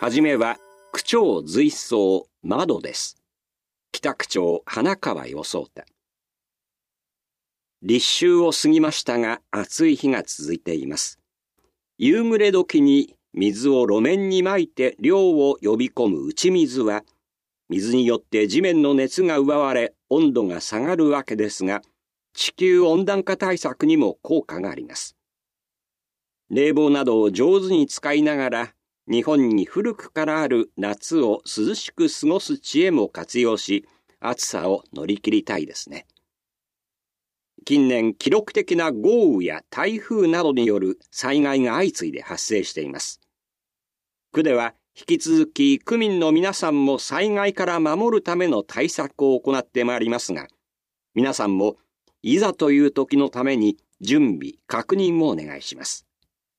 はじめは区長随走窓です。北区長花川与壮太。立秋を過ぎましたが暑い日が続いています。夕暮れ時に水を路面にまいて涼を呼び込む打ち水は、水によって地面の熱が奪われ温度が下がるわけですが、地球温暖化対策にも効果があります。冷房などを上手に使いながら、日本に古くからある夏を涼しく過ごす知恵も活用し、暑さを乗り切りたいですね。近年、記録的な豪雨や台風などによる災害が相次いで発生しています。区では引き続き区民の皆さんも災害から守るための対策を行ってまいりますが、皆さんもいざという時のために準備・確認もお願いします。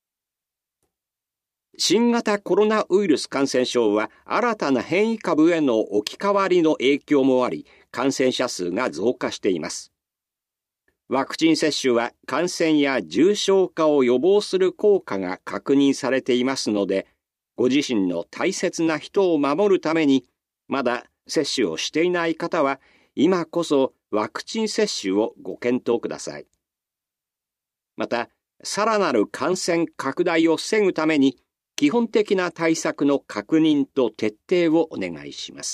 新型コロナウイルス感染症は新たな変異株への置き換わりの影響もあり、感染者数が増加しています。ワクチン接種は感染や重症化を予防する効果が確認されていますので、ご自身の大切な人を守るために、まだ接種をしていない方は、今こそワクチン接種をご検討ください。また、さらなる感染拡大を防ぐために、基本的な対策の確認と徹底をお願いします。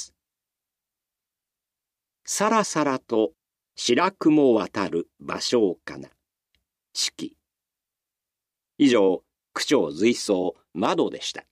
さらさらと白雲渡る芭蕉かな。四季。以上、区長随走窓でした。